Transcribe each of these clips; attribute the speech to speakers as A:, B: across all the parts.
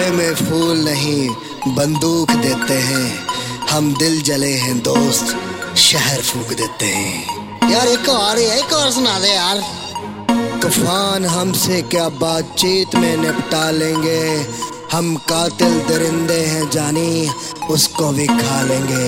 A: तोहफे में फूल नहीं बंदूक देते हैं, हम दिल जले हैं दोस्त शहर फूक देते हैं। यार एक और सुना दे यार। तूफान हमसे क्या बातचीत में निपटा लेंगे, हम कातिल दरिंदे हैं जानी उसको भी खा लेंगे।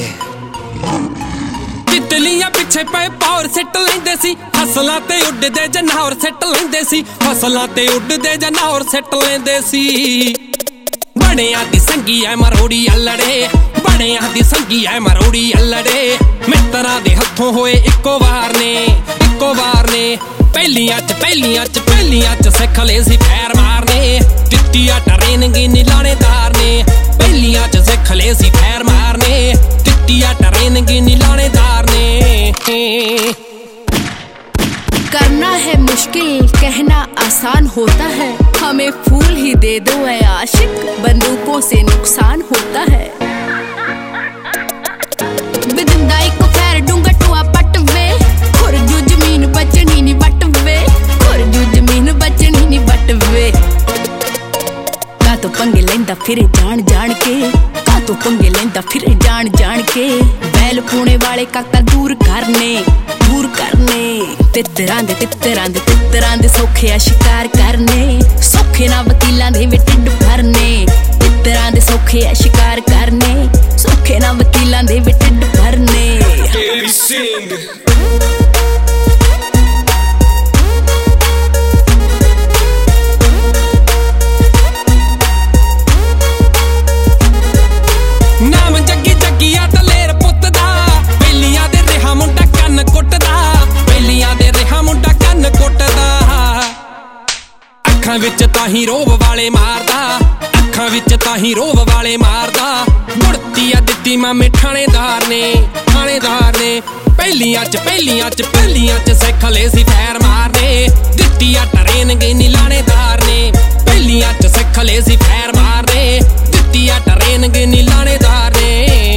B: तितलियां पिछे पे पावर सिट लेंदे सी, फसलां ते उड़दे जनावर सिट लेंदे सी, फसलां ते उड़दे जनावर सिट लेंदे सी। बड़ियां दी संगी ऐ मरोड़ी अल्लड़े, बड़ियां दी संगी ऐ मरोड़ी अल्लड़े, मित्तरां दे हत्थों होए इक्को वार ने पहलियां च सिख ले सी पैर मारने, टिट्टिया ट्रेनिंग नी लानेदार ने, पहलियां च सिख ले सी पैर मारने, टिट्टिया ट्रेनिंग नी लानेदार ने।
C: करना है मुश्किल कहना आसान होता है, हमें फूल ही दे दो ऐ आशिक, बंदूकों से नुकसान होता है। बिदंदाई को खैर डूंगा टुआ पटवे, खुरजू जमीन बचनी नी बटवे, खुरजू जमीन बचनी नी बटवे। का तो पंगे लेंदा फिर जान जान के, का तो पंगे लेंदा फिर जान जान के, बैल पुणे वाले काका दूर करने तितरां दे सौखे आ शिकार करने, सौखे ना वकीलां दे वे ढिड भरने, तितरां दे सौखे आ शिकार करने, सौखे ना वकीलां दे वे ढिड भरने।
B: नाम जग्गी जग्गिया दलेर पुੱਤ ਦਾ, बेलियां दे रेहा मुंडा ਕੰਨ ਕੁੱਟਦਾ, बेलियां दे रेहा मुंडा ਕੰਨ ਕੁੱਟਦਾ। ਅੱਖਾਂ ਵਿੱਚ ਤਾਂ ਹੀ ਰੋਬ ਵਾਲੇ ਮਾਰਦਾ, ਅੱਖਾਂ ਵਿੱਚ ਤਾਂ ਹੀ ਰੋਬ ਵਾਲੇ ਮਾਰਦਾ, ਗੁੜਤੀ ਆ ਦਿੱਤੀ ਮਾਮੇ ਥਾਣੇਦਾਰ ਨੇ। ਪਹਿਲੀਆਂ ਚ ਸਿੱਖ ਲੈ ਸੀ ਫੈਰ ਮਾਰਨੇ, ਦਿੱਤੀ ਆ ਟਰੇਨਿੰਗ ਨੀ ਲਾਣੇਦਾਰ ਨੇ, ਪਹਿਲੀਆਂ ਚ ਸਿੱਖ ਲੈ ਸੀ ਫੈਰ ਮਾਰਨੇ, ਦਿੱਤੀ ਆ ਟਰੇਨਿੰਗ ਨੀ ਲਾਣੇਦਾਰ ਨੇ।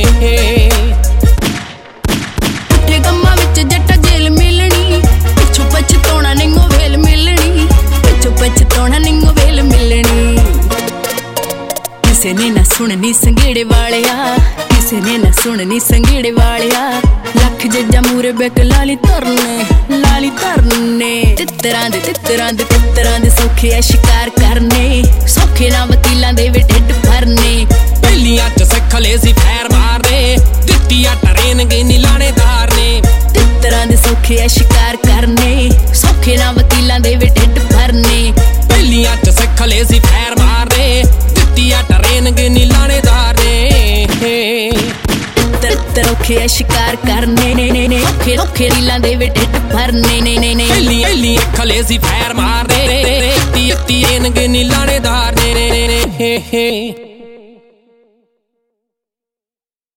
C: ਪੁੱਠੇ ਕੰਮਾਂ ਵਿੱਚ ਜੱਟਾ ਜੇਲ ਮਿਲਣੀ, ਪਿੱਛੋਂ ਪਛਤਾਉਣਾ ਨਿੰਗੋ ਵੇਲ ਮਿਲਣੀ, ਪਿੱਛੋਂ ਪਛਤਾਉਣਾ ਨਿੰਗੋ ਵੇਲ ਮਿਲਣੀ। ਕਿਸੇ ਨੇ ਨਾ ਸੁਣਨੀ ਸੰਘੇੜੇ ਵਾਲਿਆ, ਕਿਸੇ ਨੇ ਨਾ ਸੁਣਨੀ ਸੰਘੇੜੇ ਵਾਲਿਆ, ਲੱਖ ਜੱਜਾਂ ਮੂਰੇ ਬੈਕ ਲਾਲੀ ਧਰਨੇ ਤਿੱਤਰਾਂ ਦੇ ਸੌਖੇ ਆ ਸ਼ਿਕਾਰ ਕਰਨੇ, ਸੌਖੇ ਨਾ ਵਕੀਲਾਂ ਦੇ ਵੇ ਢਿੱਡ ਭਰਨੇ।
B: ਪਹਿਲੀਆਂ ਚ ਸਿੱਖ ਲੈ ਸੀ ਫੈਰ ਮਾਰਨੇ, ਦਿੱਤੀ ਆ ਟਰੇਨਿੰਗ ਨੀ ਲਾਣੇਦਾਰ ਨੇ,
C: ਤਿੱਤਰਾਂ ਦੇ ਸੌਖੇ ਆ ਸ਼ਿਕਾਰ ਕਰਨੇ, ਸੌਖੇ ਨਾ ਵਕੀਲਾਂ ਦੇ ਵੇ ਢਿੱਡ ਭਰਨੇ।
B: ਪਹਿਲੀਆਂ ਚ ਸਿੱਖ ਲੈ ਸੀ ਫੈਰ ਮਾਰਨੇ, ਦਿੱਤੀ ਆ ਟਰੇਨਿੰਗ ਨੀ ਲਾਣੇਦਾਰ ਨੇ। ਔਖੇ ਆ ਸ਼ਿਕਾਰ ਕਰਨੇ ਨੇ, ਔਖੇ ਰੀਲਾਂ ਦੇ ਵੇ ਢਿੱਡ ਭਰਨੇ ਨੇ। ਪਹਿਲੀ ਅੱਖ ਲੈ ਸੀ ਫੈਰ ਮਾਰਨੇ, ਦਿੱਤੀ ਟਰੇਨਿੰਗ ਨੀ ਲਾਣੇਦਾਰ ਨੇ।